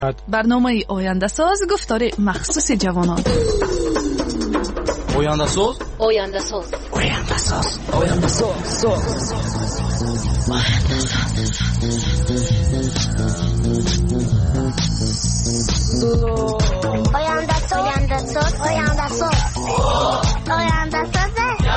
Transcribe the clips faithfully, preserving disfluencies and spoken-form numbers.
برنامه آینده ساز گفتار مخصوص جوانان. آینده ساز آینده ساز آینده ساز آینده ساز آینده ساز آینده ساز آینده ساز آینده ساز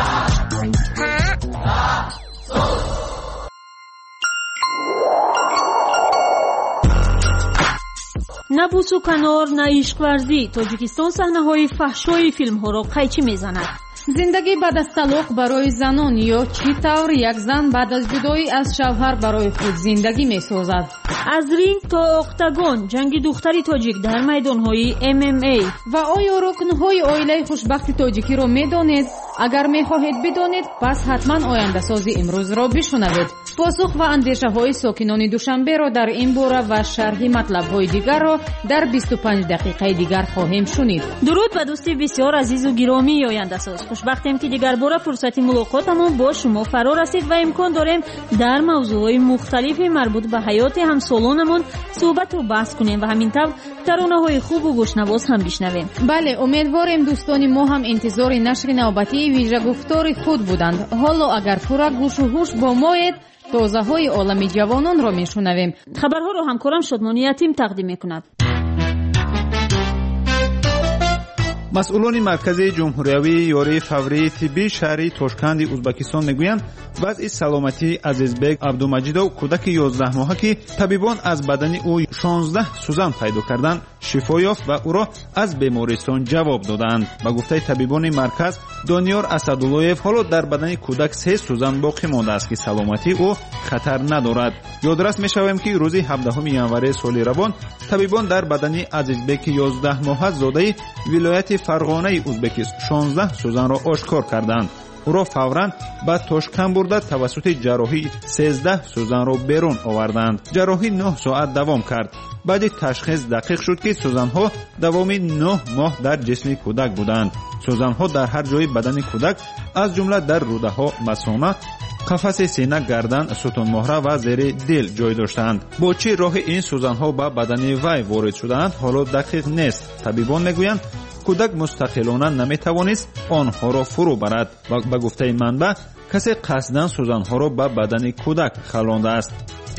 نه بوس و کنار نه عشق ورزی. توجیکستان صحنه‌های فحشای فیلم‌ها را قیچی می‌زند. زندگی بعد از طلاق برای زنان یا چی طور یک زن بعد از جدایی از شوهر برای خود زندگی می‌سازد. از رینگ تا اکتاگون جنگ دختری تاجیک در میدان‌های ام ام ای. و آیا رکن‌های عائله خوشبخت تاجیکی را می‌دانید؟ اگر می‌خواهید بدانید پس حتما آینده سازی امروز را بشنوید. پاسخ و اندیشه‌های ساکنان دوشنبه را در این باره و شرح مطلب‌های دیگر را در بیست و پنج دقیقه دیگر خواهیم شنید. درود به دوستی بسیار عزیز و گرامی آینده ساز. خوشبختیم که دیگر بار فرصت ملاقاتمون با شما فرا رسید و امکان داریم در موضوعات مختلفی مربوط به حیات همسالانمون صحبت و بحث کنیم و همینطور ترانه‌های خوب و گوشنواز هم بشنویم. بله، امیدواریم دوستان ما هم انتظار نشر نوبتی ویژه گفتار خود بودند. حالا اگر پورا گوش و هوش با مایید تازه های عالم جوانان را میشنویم. خبرها را همکارم شادمانی یتیم تقدیم میکند. مسئولان مرکزی جمهوریوی یاری فوری طبی شهری توشکند ازبکستان میگویند وضع سلامتی عزیزبек عبدالمجیدов کودک یازده ماهه که طبیبان از بدن او شانزده سوزن پیدا کردند شفا یافت و او را از بیمارستان جواب دادند. با گفته طبیبان مرکز دانیار اسداللهیف حالا در بدن کودک سه سوزن باقی مانده است که سلامتی او خطر ندارد. یادرس میشویم که روز هفدهم январи سال روان طبیبان در بدن عزیزبek یازده ماهه زاده ولایت فرغانه ازبکستان شانزده سوزن را آشکار کردند. او را فوراً به توشکن برده توسط جراحی سیزده سوزن را بیرون آوردند. جراحی نه ساعت دوام کرد. بعد تشخیص دقیق شد که سوزن‌ها دوام نه ماه در جسم کودک بودند. سوزن‌ها در هر جای بدن کودک از جمله در روده‌ها، مثانه، قفس سینه، گردن، ستون مهره و زیر دل جای داشتند. با چه راه این سوزن‌ها به بدن وی وارد شدند حالا دقیق نیست. طبیبان میگویند کودک مستقلانه نمیتوانست آنها را فرو برد و به گفته منبع کسی قصداً سوزن‌ها را به بدن کودک خلانده است.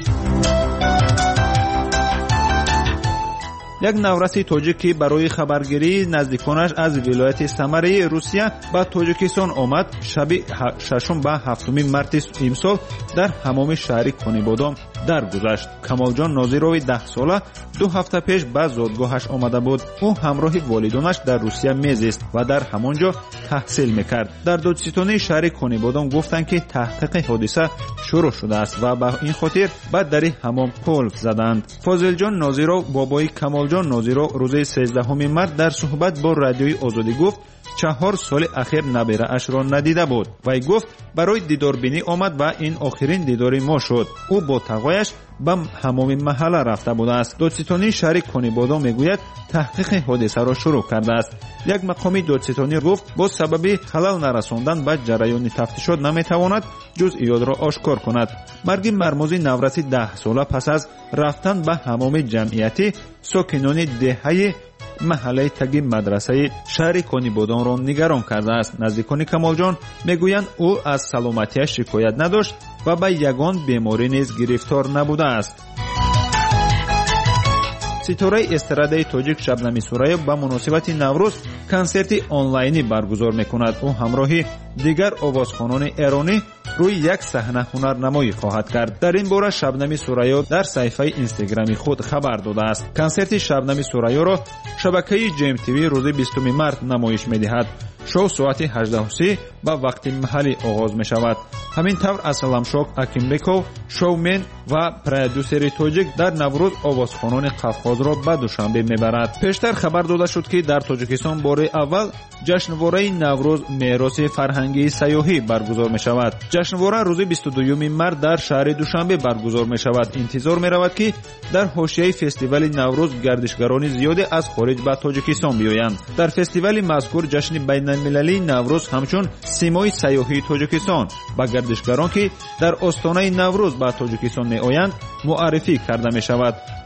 یک نورسی تاجیکی برای خبرگیری نزدیکانش از ولایت سمره روسیه به تاجیکستان آمد. شب ششم به هفتم مارس امسال در حمام شهری کنیبادام درگذشت. کمال جان ناظروی ده ساله دو هفته پیش به زادگاهش آمده بود. او همراه والدانش در روسیه میزیست و در همانجا تحصیل میکرد. در دادستانی شهر کنیبادام گفتند که تحقیق حادثه شروع شده است و به این خاطر به در حمام قلف زدند. فاضل جان ناظرو بابای کمال جان ناظرو روز سیزدهم مارس در صحبت با رادیوی آزادی گفت چهار سال اخیر نبیره اش را ندیده بود. وی گفت برای دیداربینی آمد و این آخرین دیدار ما شد. او با تقویش به حمام محله رفته بوده است. دادستانی شهر کنیبادام میگوید تحقیق حادثه را شروع کرده است. یک مقامی دادستانی گفت با سبب خلل نرساندن به جریان تفتیشات نمیتواند جزئیات را آشکار کند. مرگ مرموزی نورسی ده ساله پس از رفتن به حمام جمعیتی ساکنان دهه محله تگی مدرسه شهر کنیبادام را نگران کرده است. نزدیکان کمال جان میگویند او از سلامتیش شکایت نداشت و به یگان بیماری نیز گرفتار نبوده است. ستاره استراده تاجیک شبنمی سورایو با مناسبت نوروز کنسرت آنلاینی برگزار میکند. او همراه دیگر آوازخوانان ایرانی روی یک صحنه هنرنمایی خواهد کرد. در این باره شبنمی سورایو در صفحه اینستاگرامی خود خبر داده است. کنسرت شبنمی سورایو را شبکه جیم تیوی روز بیستم مارس نمایش میدهد. شو ساعت هجده و سی به وقت محلی آغاز می شود. همین طور اسلامشوک اکیمبکوف شومن و پرودوسر تاجیک در نوروز آوازخوانان قفقاز را به دوشنبه میبرد. پیشتر خبر داده شد که در تاجیکستان بار اول جشنواره نوروز میراث فرهنگی سیاحی برگزار می شود. جشنواره روز بیست و دوم مارس در شهر دوشنبه برگزار می شود. انتظار می رود که در حاشیه فستیوال نوروز گردشگران زیادی از خارج به تاجیکستان بیایند. در فستیوال مذکور جشن بین المللی نوروز همچون سیمای سیاحی تاجیکستان با گردشگران که در آستانه نوروز به تاجیکستان می آیند معرفی کرده می شود.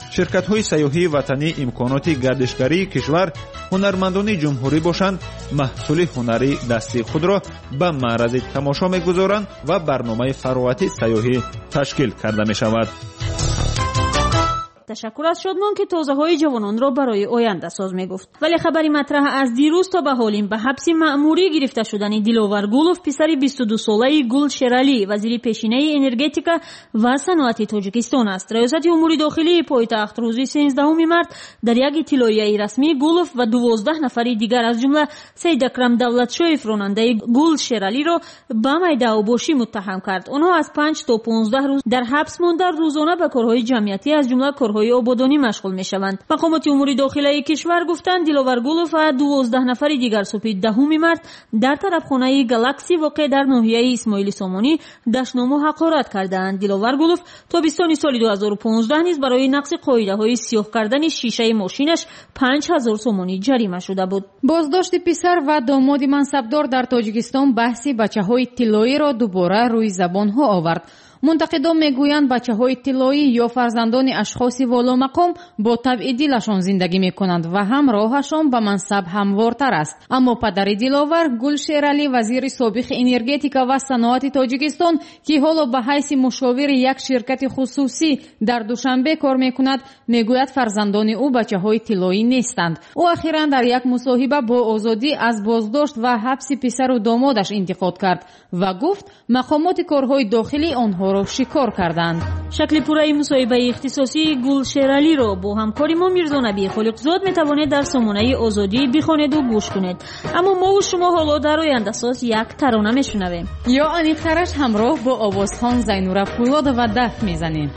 ширкатҳои сайёҳии ватанӣ имконоти гардишгарии кишвар ҳунармандони ҷумҳурӣ бошанд, маҳсули ҳунарии дастии худро ба маърази тамошо мегузоранд ва барномаи фароғати сайёҳӣ ташкил карда мешавад. ташаккур аз шодмон ки тозаҳои ҷавононро барои оянда соз мегуфт. вале хабари матраҳ аз дирӯз то ба ҳолин ба ҳабси маъмурӣ гирифта шудани Диловар Гулов, писари бисту ду солаи Гул Шералӣ, вазири пешинаи энергетика ва саноати Тоҷикистон аст. раёсати умури дохилии пойтахт рӯзи сенздаҳуми март дар як иттилоияи расмӣ Гулов ва дувоздаҳ нафари дигар аз ҷумла Саидакрам Давлатшоев ронандаи Гул Шералиро ба майдаъвобошӣ муттаҳам кард. онҳо аз панҷ то понздаҳ рӯз дар ҳабс монда рӯзона ба корҳои ҷамъиятӣ аз ҷумла корҳои ободонӣ машғул мешаванд. мақомоти умури дохилаи кишвар гуфтанд Диловар Гулов ва дувоздаҳ нафари дигар субҳи даҳуми март дар тарабхонаи Галакси воқеъ дар ноҳияи Исмоили Сомонӣ даштному ҳақорат кардаанд. Диловар Гулов тобистони соли ду ҳазору понздаҳ низ барои нақси қоидаҳои сиёҳ кардани шишаи мошинаш панҷ ҳазор сомонӣ ҷарима шуда буд. боздошти писар ва домоди мансабдор дар Тоҷикистон баҳси бачаҳои тиллоиро дубора рӯи забонҳо овард. мунтақидон мегӯянд бачаҳои тиллоӣ ё фарзандони ашхоси воломақом бо табъи дилашон зиндагӣ мекунанд ва ҳам роҳашон ба мансаб ҳамвортар аст. аммо падари Диловар, Гул Шералӣ, вазири собиқи энергетика ва саноати Тоҷикистон, ки ҳоло ба ҳайси мушовири як ширкати хусусӣ дар Душанбе кор мекунад, мегӯяд фарзандони ӯ бачаҳои тиллоӣ нестанд. ӯ ахиран дар як мусоҳиба бо озодӣ аз боздошт ва ҳабси писару домодаш интиқод кард ва гуфт мақомоти корҳои дохилӣ онҳо ро шикор карданд. шакли пурраи мусоҳибаи ихтисосии Гул Шералиро бо ҳамкори мо Мирзо Набии Холиқзод метавонед дар сомонаи Озодӣ бихонеду гӯш кунед. аммо мову шумо ҳоло дар ояндасоз як тарона мешунавем. ё аниқтараш ҳамроҳ бо овозхон Зайнура Пӯлодова даф мезанем.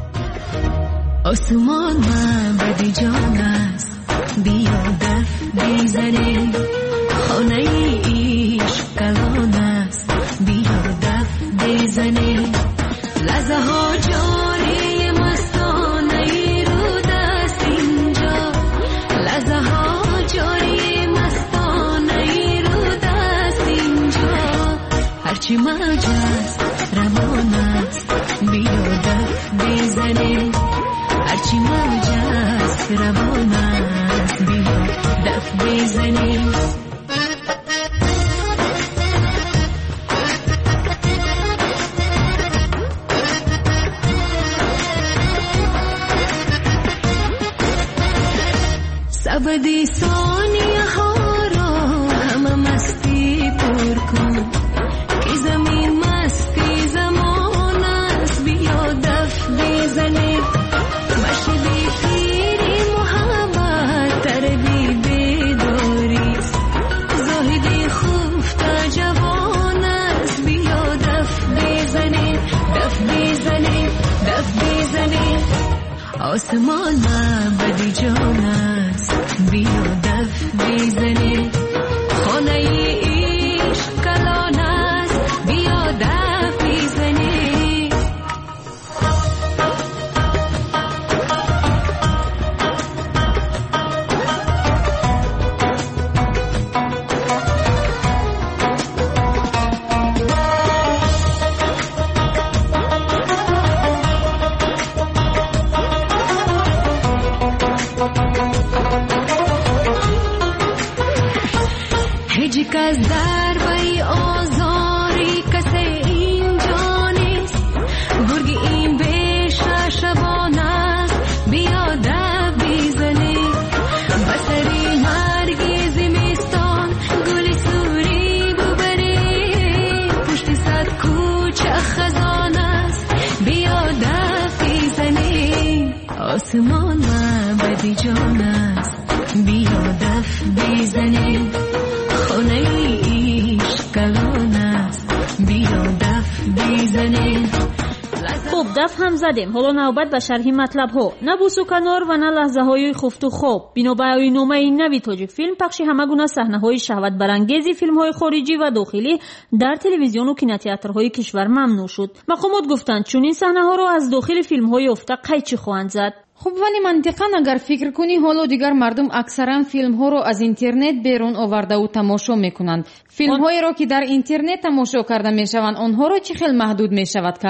осмон маъбади ҷон аст, биё даф бизанем. хонаи ишқ калон аст, биё даф бизанем. لحظه‌ها جاری مستانه رو دست اینجا، لحظه‌ها جاری مستانه رو دست اینجا. هرچی مجاز روان است، بیا دف بزنیم. هرچی مجاز روان است، بیا دف بزنیم. ابدی ثانیه ها رو همه مستی پر کن که زمین مستی زمان است، بیا دف بزنیم. مشهدی پیری محبت تردی بداری، زاهدی خفته جوان است، بیا دف بزنیم. دف بزنیم، دف بزنیم. آسمان معبدی جان است، بیا دف بزنیم. خانه عشق کلان است، بیا دف بزنیم. از ضربه آزاری کسی اینجا نیست، گرگ این بیشه شبان است، بیا دف بزنیم. بسری مرگی زمستان گل سوری ببریم، پشت صد کوچه خزان است، بیا دف بزنیم. آسمان معبدی جان است، بیا دف بزنیم. خانه عشق کلان است، بیا دف بزنیم. خب دف هم زدیم. حالا نوبت به شرح مطلب ها. نه بوسو کنار و نه لحظه های خفت و خواب. بنا به نامه این نوی تاجیک فیلم پخش همه گونه صحنه های شهوت برانگیزی فیلم های خارجی و داخلی در تلویزیون و کینوتئاترهای کشور ممنوع شد. مقامات گفتند چون این صحنه ها رو از داخل فیلم های افته قیچی خواهند زد. خب ولی منطقاً اگر فکر کنی حالا دیگر مردم اکثرا فیلم ها رو از اینترنت بیرون آورده و تماشا میکنند. فیلم هایی رو که در اینترنت تماشا کرده میشوند آنها رو چه خیلی محدود میشود کرد؟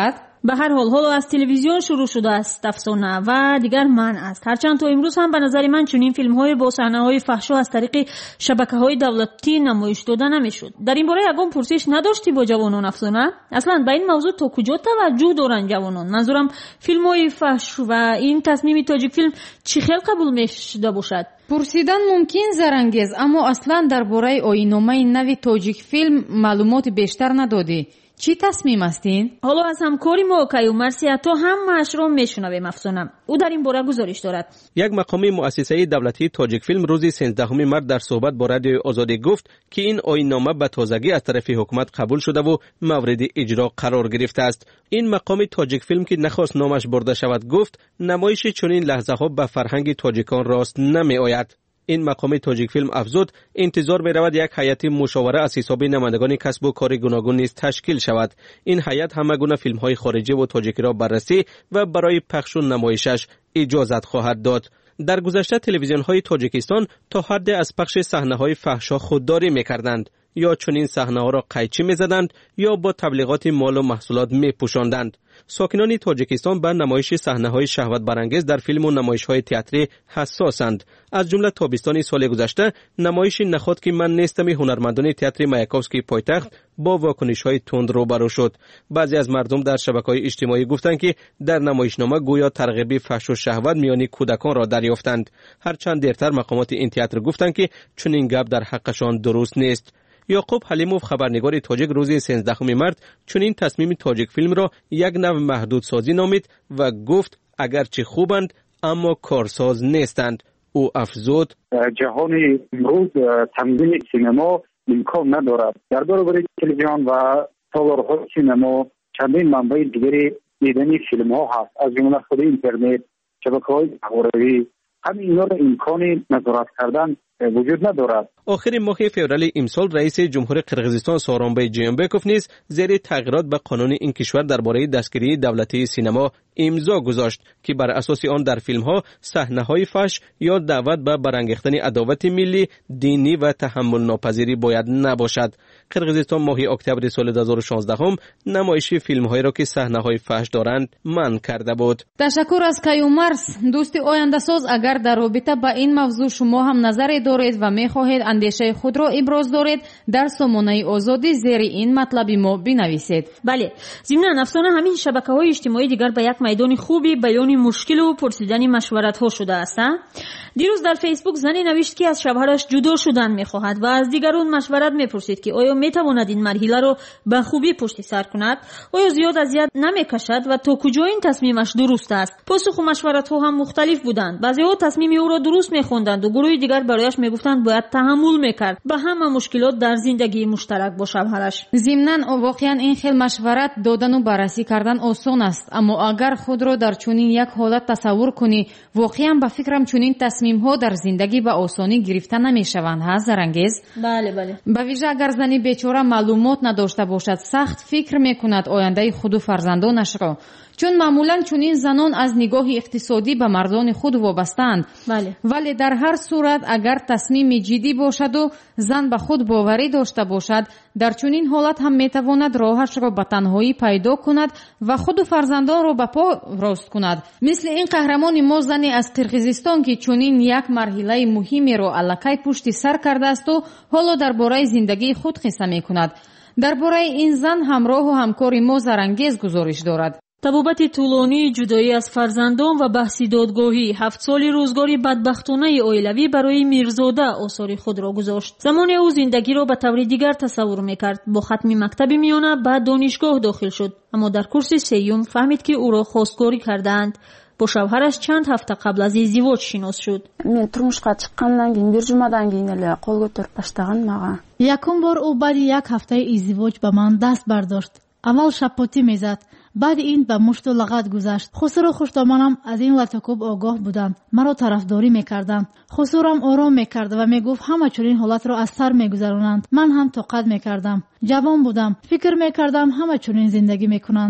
به هر حال حالا از تلویزیون شروع شده است افسانه و دیگر من است. هرچند تا امروز هم به نظر من چنین فیلم های با صحنه های فحشا از طریق شبکه های دولتی نمایش داده نمیشد. در این باره یگان پرسش نداشتی با جوانان افسانه؟ اصلا به این موضوع تا کجا توجه دارن جوانان؟ منظورم فیلم های فحش و این تصمیم تاجیک فیلم چی خیلی قبول میشده باشد؟ پرسیدن ممکن زرانگیز، اما اصلا درباره آیین‌نامه نوی تاجیک فیلم معلومات بیشتر ندادی. چی تصمیم هستین؟ حالا از همکاری ما کیو مرسیا تو همه‌اش رو میشنویم افسانه. او در این باره گزارش دارد. یک مقامی مؤسسه دولتی تاجیک فیلم روز سیزدهم مارس در صحبت با رادیو آزادی گفت که این آیین‌نامه به تازگی از طرف حکومت قبول شده و مورد اجرا قرار گرفته است. این مقامی تاجیک فیلم که نخواست نامش برده شود گفت نمایش چنین لحظه‌ها به فرهنگ تاجیکان راست نمی‌آید. این مقام تاجیک فیلم افزود انتظار می رود یک هیئت مشاوره از حساب نمایندگان کسب و کار گوناگون نیز تشکیل شود. این هیئت همه گونه فیلم های خارجی و تاجیکی را بررسی و برای پخش و نمایشش اجازت خواهد داد. در گذشته تلویزیون های تاجیکستان تا حد از پخش صحنه های فحشا خودداری می کردند، یا چنین صحنه ها را قیچی می زدند یا با تبلیغات مال و محصولات می پوشاندند. ساکنان تاجیکستان به نمایش صحنه‌های شهوت برانگیز در فیلم و نمایش‌های تئاتری حساسند. از جمله تابستان سال گذشته نمایش نخود که من نیستم هنرمندان تئاتر مایاکوفسکی پایتخت با واکنش‌های تند روبرو شد. بعضی از مردم در شبکه‌های اجتماعی گفتند که در نمایشنامه گویا ترغیب فحش و شهوت میان کودکان را دریافتند. هرچند دیرتر مقامات این تئاتر گفتند که چنین گپ در حقشان درست نیست. یعقوب حلیموف خبرنگار تاجیک روز سیزدهم مارس چنین تصمیم تاجیک فیلم را یک نوع محدود سازی نامید و گفت اگرچه خوبند اما کارساز نیستند. او افزود جهان امروز تنظیم سینما امکان ندارد. در برابر تلویزیون و تالارهای سینما چندین منبع دیگری دیدن فیلم ها هست، از جمله خود اینترنت، شبکه‌های اجتماعی. همین اینا را امکان نظارت کردن وجود ندارد. آخر ماه فوریه امسال رئیس جمهور قرقیزستان سورونبای جیانبکوف نیز زیر تغییرات به قانون این کشور درباره دستگیری دولتی سینما امضا گذاشت که بر اساس آن در فیلم ها صحنه های فحش یا دعوت به برانگیختن عداوت ملی، دینی و تحمل ناپذیری باید نباشد. قرقیزستان ماه اکتبر سال دو هزار و شانزده هم نمایش فیلم هایی را که صحنه های فحش دارند منع کرده بود. تشکر از کیو مرس. دوست آینده ساز، اگر در رابطه با این موضوع شما هم نظری دارید و می‌خواهید اندیشه خود را ابراز دارید، در سامانه آزادی زیر این مطلب ما بنویسید. بله، ضمن افسانه همین شبکه‌های اجتماعی دیگر به یک میدان خوبی بیان مشکل و پرسیدن مشورت‌ها شده است. دیروز در فیسبوک زنی نوشت که از شوهرش جدا شدن می‌خواهد و از دیگران مشورت می‌پرسید که آیا می‌تواند این مرحله را به خوبی پشت سر کند، آیا زیاد اذیت نمی‌کشد و تا کجا این تصمیمش درست است. پاسخ و مشورت‌ها هم مختلف بودند. بعضی‌ها تصمیم او را درست می‌خواندند و گروه دیگر برایش می‌گفتند باید تحمل می‌کرد به همه مشکلات در زندگی مشترک با شوهرش. ضمناً واقعاً این خیلی مشورت دادن و بررسی کردن آسان است، اما اگر خود را در چنین یک حالت تصور کنی، واقعاً به فکرم چنین تصمیم‌ها در زندگی به آسانی گرفته نمی‌شوند. ها زرانگیز؟ بله بله. به ویژه اگر زنی بیچاره معلومات نداشته باشد، سخت فکر می‌کند آینده خود و فرزندانش را، چون معمولاً چنین زنان از نگاه اقتصادی به مردان خود وابسته‌اند. بله. ولی در هر صورت اگر تصمیم جدی باشد و زن به خود باوری داشته باشد، در چنین حالت هم میتواند راهش را به تنهایی پیدا کند و خود و فرزندان را به پا راست کند. مثل این قهرمان ما زنی از قرقیزستان که چنین یک مرحله مهمی را الکی پشت سر کرده است و حالا درباره زندگی خود قصه میکند. درباره این زن همراه و همکار ما زرانگیز گزارش دارد. تبابت طولانی جدایی از فرزندان و بحث دادگاهی هفت سالی روزگاری بدبختانه اویلوی برای میرزاده آثار خود را گذاشت. زمان او زندگی را به طور دیگر تصور میکرد. با ختم مکتب میانه بعد دانشگاه داخل شد، اما در کورس سیوم فهمید که او را خواستگاری کردند. با شوهرش چند هفته قبل از ازدواج شناس شد. من turmushqa chiqqandan keyin bir jumadan keyin ele qo'l ko'tarib boshlagan maga. Yakun bor u ba'd یک hafta ازدواج به من دست برداشت. اول شپاتی میزد، بعد این به مشت و لغت گذشت. خسرو و خوشدامانم از این لطکوب آگاه بودند، مرا طرفداری میکردند. خسروم آرام میکرد و میگفت همه چنین حالت را از سر میگذرانند. من هم طاقت میکردم. جوان بودم، فکر میکردم همه چنین زندگی میکنند.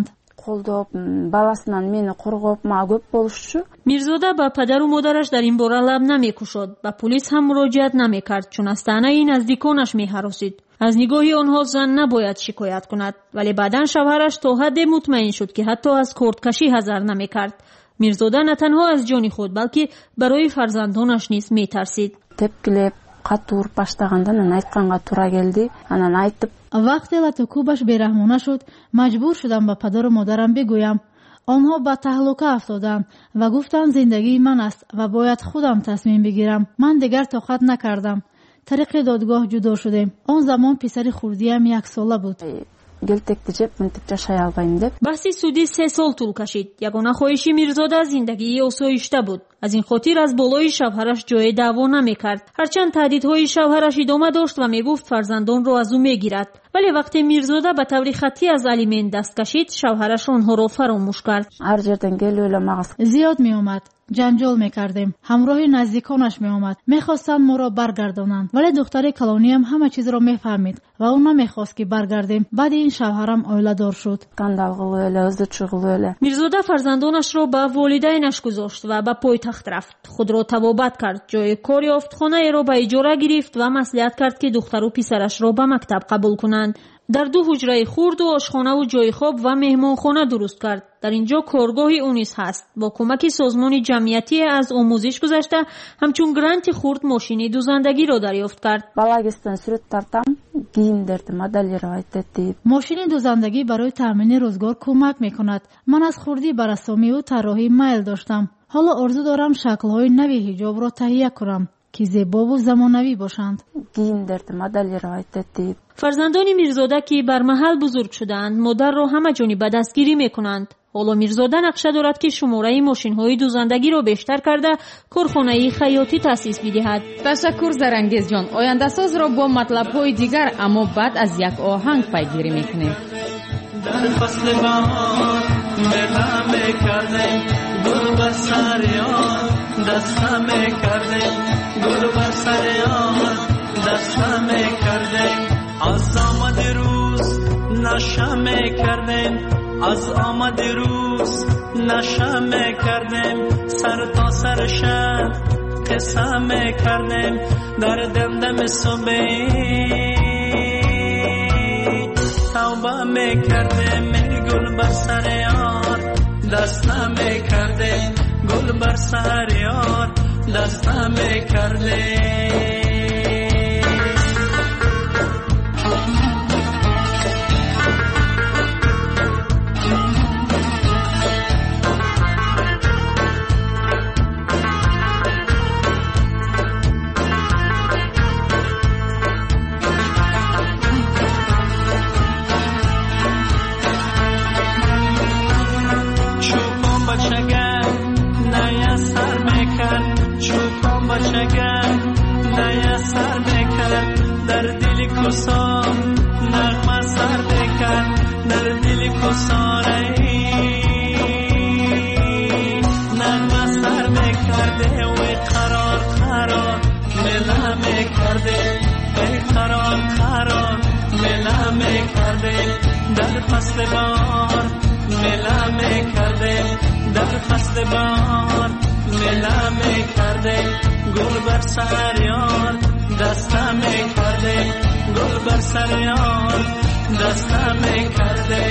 қолдап, баласынан мені қорғап, маған көп болушы. мирзода ба падару модараш дар ин бора лаб намекушод, ба полис ҳам муроҷиат намекард, чун аз таънаи наздиконаш меҳаросид. аз нигоҳи онҳо зан набояд шикоят кунад, вале баъдан шавҳараш то ҳадде мутмаин шуд, ки ҳатто аз кордкашӣ ҳазар намекард. мирзода на танҳо аз ҷони худ, балки барои фарзандонаш низ метарсид. Тепкилеп, қатур баштағанда анан айтқанга тура келди. Анан айтып, вақте латокубаш бераҳмона шуд, маҷбур шудам ба падару модарам бигӯям. онҳо ба таҳлука афтоданд ва гуфтанд зиндагии ман аст ва бояд худам тасмим бигирам. ман дигар тоқат накардам. тариқи додгоҳ ҷудо шудем. он замон писари хурдиам яксола буд. гелтекти жеп мынтип жашай албайм деп. баҳси судӣ се сол тӯл кашид. ягона хоҳиши мирзода зиндагии осоишта буд. аз ин хотир аз болои шавҳараш ҷое даъво намекард. ҳарчанд таҳдидҳои шавҳараш идома дошт ва мегуфт фарзандонро аз ӯ мегирад. вале вақте мирзода ба таври хаттӣ аз алимент даст кашид, шавҳараш онҳоро фаромӯш кард. ҳар ҷердан келӯла мағаз зиёд меомад. ҷанҷол мекардем. ҳамроҳи наздиконаш меомад. мехостанд моро баргардонанд, вале духтари калониам ҳама чизро мефаҳмид ва ӯ намехост ки баргардем. баъди ин шавҳарам оиладор шуд. скандал қилӯла, o'zi chiqilӯla. мирзода фарзандонашро ба волидайнаш гузошт ва ба пойтахт рафт. худро тавобат кард. ҷои кор ёфт, хонаеро ба иҷора гирифт ва маслиҳат кард ки духтару писарашро ба мактаб қабул кунанд. дар ду ҳуҷраи хурду ошхонаву ҷойи хоб ва меҳмонхона дуруст кард. дар ин ҷо коргоҳи ӯ низ ҳаст. бо кӯмаки созмони ҷамъиятие аз омӯзиш гузашта, ҳамчун гранти хурд мошини дузандагиро дарёфт кард. балагистон сурат тартам, кийимдерди моделировать етди. мошини дузандагӣ барои таъмини рӯзгор кӯмак мекунад. ман аз хурдӣ ба рассомиву тарроҳӣ майл доштам. ҳоло орзу дорам шаклҳои нави ҳиҷобро таҳия кунам, ки зебову замонавӣ бошанд. кийимдерди моделировать етди. фарзандони мирзода ки бар маҳал бузург шудаанд, модарро ҳама ҷониба дастгирӣ мекунанд. ҳоло мирзода нақша дорад ки шумораи мошинҳои дузандагиро бештар карда, корхонаи хаётӣ таъсис бидиҳад. ташаккур Зарангезҷон. Ояндасозро бо матлабҳои дигар, аммо баъд аз як оҳанг пайгирӣ мекунем. در فصل بهار ملهم کردیم گل بر سر یار دستم کردیم گل بر سر یار دستم کردیم از آمد روز نشم کردیم از آمد روز نشم کردیم سر تا سر شب قسم کردیم در دمدم صبح توبه میکردیم گل بر سر یار دست نمیکردیم گل بر سر یار دست نمیکردیم نیاسر میکرد در دل کسان نغمه سر میکرد در دل کسانه نغمه سر میکرده و قرار قرار ملا میکرده قرار قرار ملا میکرده در فصل بار ملا میکرده در فصل بار ملا میکرده گل بر سر یار دستم کرده گل بر سر یار دستم کرده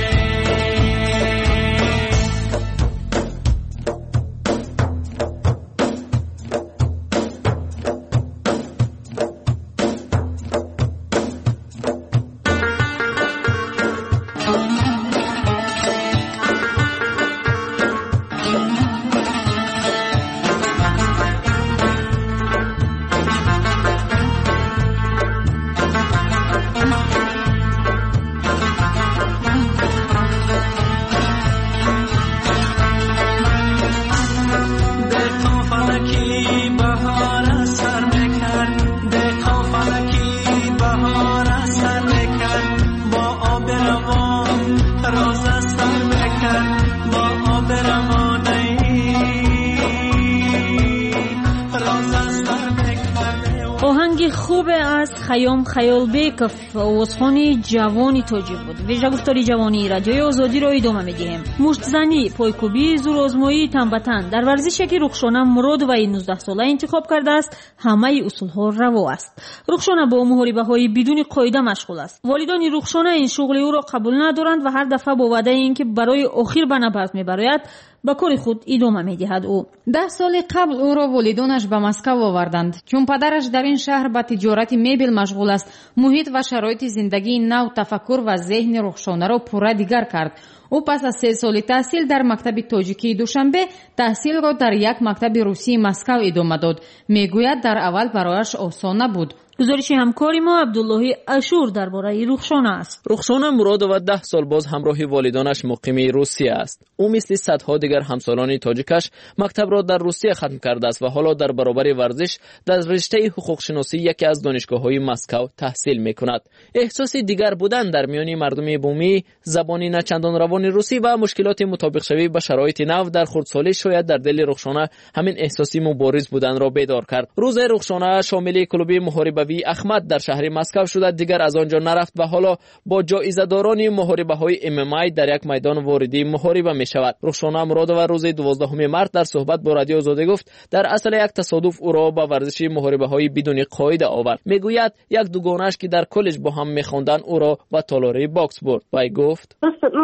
آهنگ خوب از خیام خیالبیکов آوازخوان جوانی تاجیک بود. ویژه گفتاری جوانی رادیوی آزادی را ادامه میدیم. مشتزنی، پایکوبی، زورآزمایی تن به تن در ورزشی که رخشانه مراد و نوزده ساله انتخاب کرده است همه اصولها روا است. رخشانه با محاربه های بدون قاعده مشغول است. والدان رخشانه این شغل او را قبول ندارند و هر دفعه با وعده اینکه برای آخر به نبرد میبراید با کار خود ادامه میدهد. او ده سال قبل او را والدانش به مسکو آوردند چون پدرش در این شهر به تجارت مبل مشغول است. محیط و شرایط زندگی نو تفکر و ذهن رخشانه را پوره دیگر کرد. او پس از سه سال تحصیل در مکتب تاجیکی دوشنبه تحصیل را در یک مکتب روسی مسکو ادامه داد. میگوید در اول برایش آسان نبود. گزارش همکاری ما عبدالله اشور درباره رخشانه است. رخشانه مرادова ده سال باز همراه والدانش مقیم روسیه است. او مثل صدها دیگر همسالان تاجیکش مکتب را در روسیه ختم کرده است و حالا در برابر ورزش در رشته حقوق شناسی یکی از دانشگاه‌های مسکو تحصیل می‌کند. احساس دیگر بودن در میان مردم بومی، زبانی نچندان روان روسی و مشکلات مطابق شوی با شرایط نو در خردسالی شاید در دل رخشانه همین احساسی مبارز بودن را بیدار کرد. روز رخشانه شامل کلوب محاربه احمد در شهر مسکو شده دیگر از آنجا نرفت و حالا با جایزه داران محاربه های ام ام ای در یک میدان واردی محاربه می شود. رخشانه مرادova روز دوازدهم مارس در صحبت با رادیو آزادی گفت در اصل یک تصادف او را با ورزش محاربه های بدون قاعده آورد. میگوید یک دوگانش که در کالج با هم میخواندن او را به تالار باکس برد. وی گفت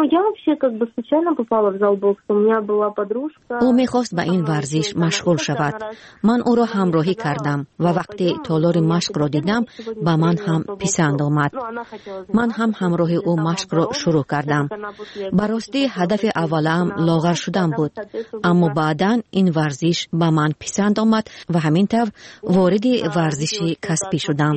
او میخواست به این ورزش مشغول شود. من او را همراهی کردم و وقتی تالار مشق را دیدم با من هم پسند آمد. من هم همراه او مشق را شروع کردم. براستی هدف اولم لاغر شدن بود، اما بعداً این ورزش با من پسند آمد و همین طور وارد ورزش کسبی شدم.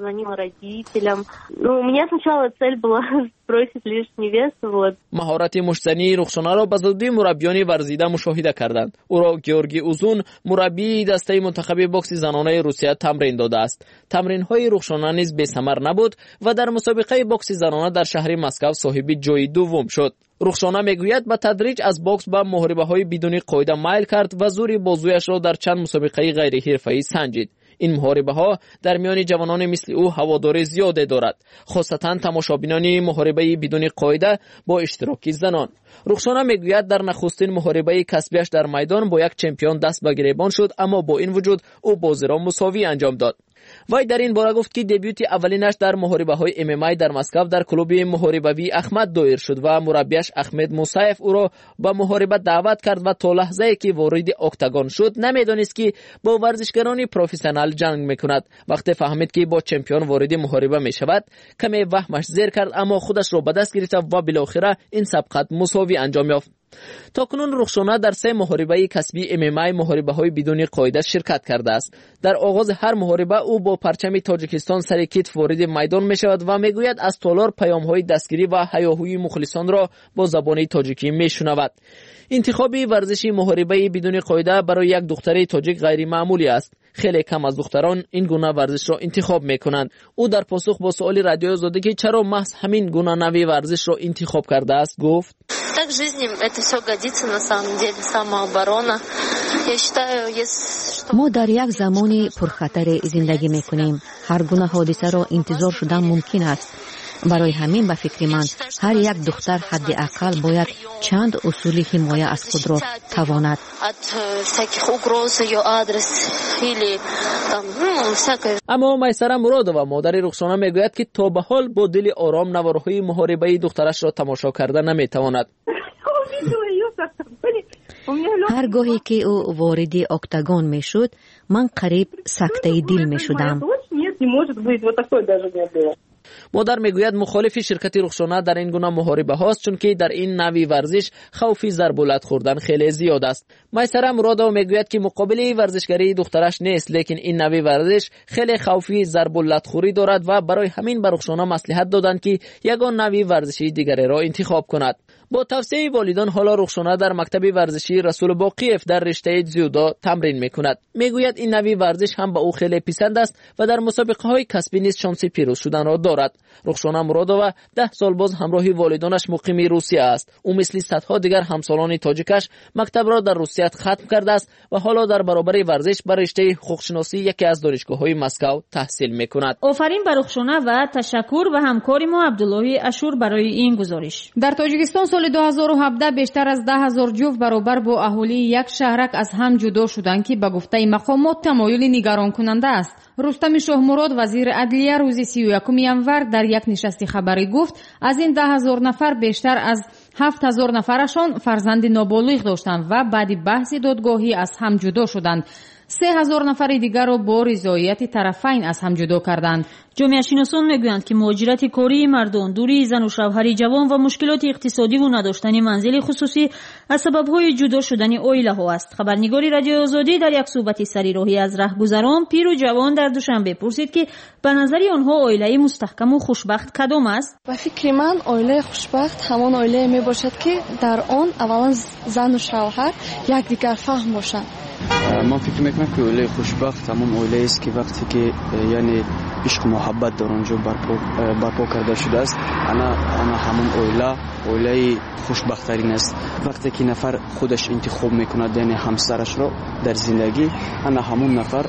مهارت مشتزنی رخشانه را به زودی مربیان ورزیده مشاهده کردند. او را گیورگی اوزون مربی دسته منتخب باکس زنانه روسیه تمرین داده است. تمرین‌های رخشانه نیز بی‌ثمر نبود و در مسابقه باکس زنانه در شهر مسکو صاحب جای دوم شد. رخشانه میگوید به تدریج از باکس به محاربه‌های بدون قاعده میل کرد و زور بازویش را در چند مسابقه غیر حرفه‌ای سنجید. این محاربه ها در میان جوانان مثل او هوادار زیاده دارد، خاصتا تماشابینان محاربه بدون قاعده با اشتراک زنان. رخشانه میگوید در نخستین محاربه کسبیش در میدان با یک چمپیون دست به گریبان شد، اما با این وجود او بازی را مساوی انجام داد. وی در این باره گفت که دبیوت اولینش در محاربه های ام ام ای در مسکو در کلوب محاربوی احمد دایر شد و مربیش احمد موسیف او را به محاربه دعوت کرد و تا لحظه‌ای که وارد اکتاگون شد نمیدانست که با ورزشکاران پروفسیونال جنگ میکند. وقتی فهمید که با چمپیون وارد محاربه میشود کمی وهمش زیر کرد، اما خودش را به دست گرفت و بالاخره این سبقت مساوی انجام یافت. تاکنون رخشانه در سه محاربه کسبی ام ام ای محاربه های بدون قاعده شرکت کرده است. در آغاز هر محاربه او با پرچم تاجیکستان سر کتف وارد میدان می شود و می گوید از تالار پیام های دستگیری و هیاهوی مخلصان را با زبان تاجیکی می شنود. انتخاب ورزشی محاربه بدون قاعده برای یک دختر تاجیک غیر معمولی است. خیلی کم از دختران این گونه ورزش را انتخاب می کنند. او در پاسخ با سوال رادیو آزادی که چرا محض همین گونه نوع ورزش را انتخاب کرده است گفت: Так в жизни это все годится на самом деле, самооборона. Я считаю, если ما در یک زمانی پرخطر زندگی میکنیم. هر گونه حادثه را انتظار شدن ممکن است. برای همین به فکر من هر یک دختر حداقل باید چند اصول حمایت از خود را تواند. اما میسره مرادova مادر رخشانه میگوید که تا به حال با دل آرام نوارهای محاربه دخترش را تماشا کرده نمیتواند. هر گاهی که او وارد اکتاگون میشد من قریب سکته دل میشدم. مادر میگوید مخالف شرکت رخشانه در این گونه محاربه هاست، چون که در این نوع ورزش خوف ضربالت خوردن خیلی زیاد است. میسره مرادova میگوید که مقابل ورزشگری دخترش نیست، لیکن این نوع ورزش خیلی خوفی ضربالت خوری دارد و برای همین به رخشانه مصلحت دادند که یگان نوع ورزشی دیگری را انتخاب کند. با توصیه والدان حالا رخشانه در مکتب ورزشی رسول باقیف در رشته جودو تمرین میکند. میگوید این نوع ورزش هم به او خیلی پسند است و در مسابقه های کسبی نیز شانس پیروز شدن را دارد. رخشانه مرادова ده سال باز همراه والدانش مقیم روسیه است. او مثل صدها دیگر همسالان تاجیکش مکتب را در روسیه ختم کرده است و حالا در برابر ورزش بر رشته حقوق‌شناسی یکی از دانشگاه‌های مسکو تحصیل میکند. آفرین بر رخشانه و تشکر به همکار ما عبدالله اشور برای این گزارش. در تاجیکستان سال دو هزار و هفده بیشتر از ده هزار جفت برابر با اهالی یک شهرک از هم جدا شدند که به گفته مقامات تمایل نگران کننده است. رستم شاهمراد وزیر عدلیه روز سی و یکم ینور در یک نشست خبری گفت از این ده هزار نفر بیشتر از هفت هزار نفرشان فرزند نابالغ داشتند و بعد بحث دادگاهی از هم جدا شدند. سه هزار نفر دیگر را با رضایت طرفین از هم جدا کردند. جامعه شناسان میگویند که مهاجرت کاری مردان، دوری زن و شوهر جوان و مشکلات اقتصادی و نداشتن منزل خصوصی از سبب‌های جدا شدن عائله ها است. خبرنگاری رادیو آزادی در یک صحبت سریراهی از رهگذران پیر و جوان در دوشنبه پرسید که به نظر آنها عائله مستحکم و خوشبخت کدام است؟ به فکر من عائله خوشبخت همان عائله می باشد که در آن اولا زن و شوهر یکدیگر فهم باشند. من فکر میکنم که عائله خوشبخت همون عائله است که وقتی که یعنی عشق محبت در اونجا برپا برپا کرده شده است، انا انا همون عائله عائله خوشبخت‌ترین است. وقتی که نفر خودش انتخاب میکند یعنی همسرش را در زندگی، انا همون نفر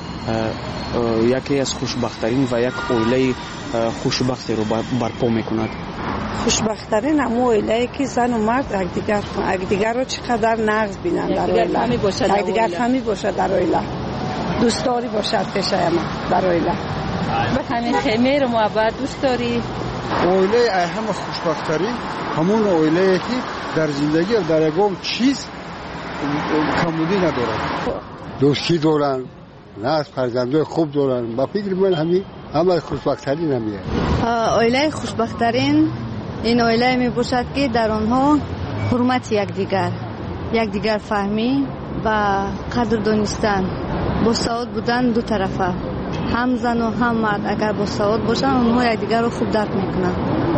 یکی از خوشبخت‌ترین و یک عائله خوشبختی رو برپا میکند. خوشبخت‌ترین همون عائله که زن و مرد یکدیگر یکدیگر رو چقدر نقض بینن در عائله، یکدیگر فهمی باشه در عائله، دوستاری باشد پیش ما در عائله، به همین خیر و محبت دوستاری. عائله هم خوشبخت‌ترین همون عائله که در زندگی و در یگام چیز کمبودی ندارد، دوستی دارن، نه فرزندای خوب دارن. با فکر من همین همه خوشبخت‌ترین همیه. عائله خوشبخت‌ترین این عائله می باشد که در آنها حرمت یکدیگر، یکدیگر فهمی و قدر دانستن، با سعادت بودن دو طرفه، هم زن و هم مرد اگر با سعادت باشن اونها یکدیگر رو خوب درک میکنن.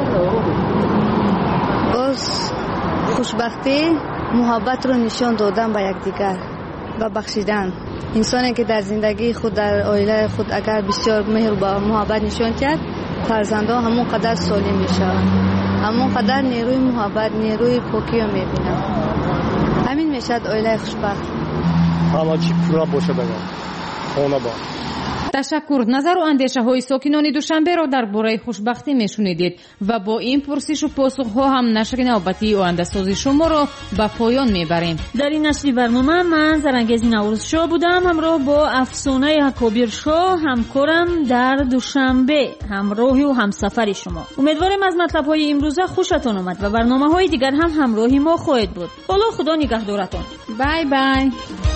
باز خوشبختی محبت رو نشان دادن به یکدیگر و بخشیدن. انسانی که در زندگی خود در عائله خود اگر بسیار مهر و محبت نشان کرد، فرزندان همون قدر سالم میشن، همون قدر نیروی محبت، نیروی پاکی رو میبینن. همین میشد عائله خوشبخت. همه چی پورا باشه بگم خونه با. تشکر. نظر و اندیشه های ساکنان دوشنبه را در باره خوشبختی میشنیدید و با این پرسش و پاسخ ها هم نشر نوبتی و اندسازی شما را به پایان میبریم. در این نشری برنامه من زرنگیز نوروز شاه بودم، همراه با افسانه حکابیر شاه همکارم در دوشنبه، همراهی و همسفری شما. امیدواریم از مطلب های امروزه خوشتان آمد و برنامه های دیگر هم همراهی ما خواهد بود. حالا خدا نگهدارتان. بای بای.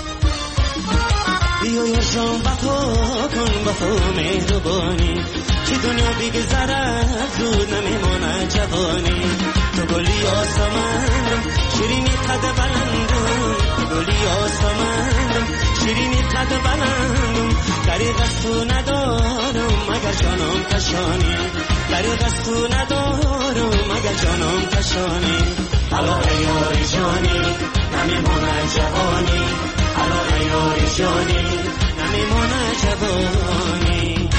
بیا یا جان وفا کن وفا مهربانی که دنیا بگذره زود نمیمونه جوانی. تو گلی آسمانم شیرینی قد بلندم، گلی آسمانم شیرینی قد بلندم. دریغ از تو ندارم مگر جانم کشانی، دریغ از تو ندارم مگر جانم کشانی. حالا ایاری جانی نمیمونه جوانی، حالا ایاری جانی نمیمونه جوانی.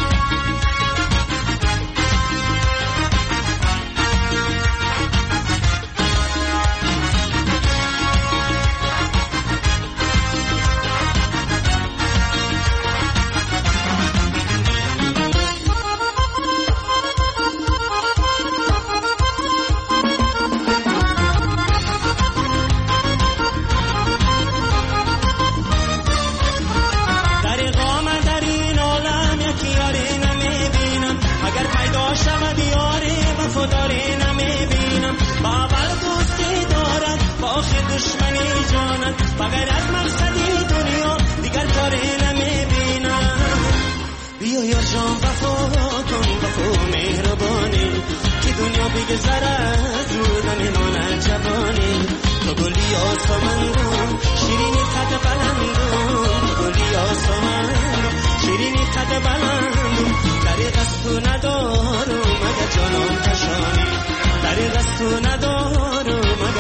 دشمنی جانم مگر از مقصدی دنیا دیگر کاری نمیبینم. بیا یا جان وفا کن وفا مهربانی که دنیا بگذره زود نمیمونه جوانی. تو گلی آسمانم شیرینی قد بلندم، گلی آسمانم شیرینی قد بلندم. دریغ از تو ندارم مگر جانم کشانی، دریغ از تو ندارم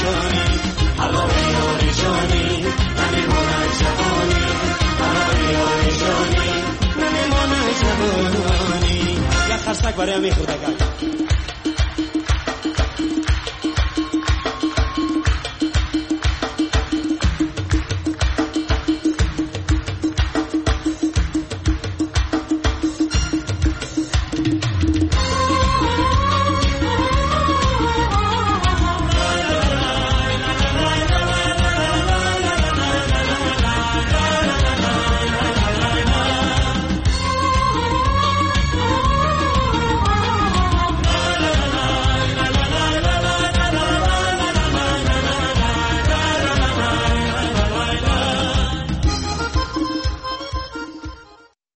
نشانی هوای یاری جانی نمیمونه جوانی هوای یاری جانی نمیمونه جوانی یا خرسک برای میخورد اگر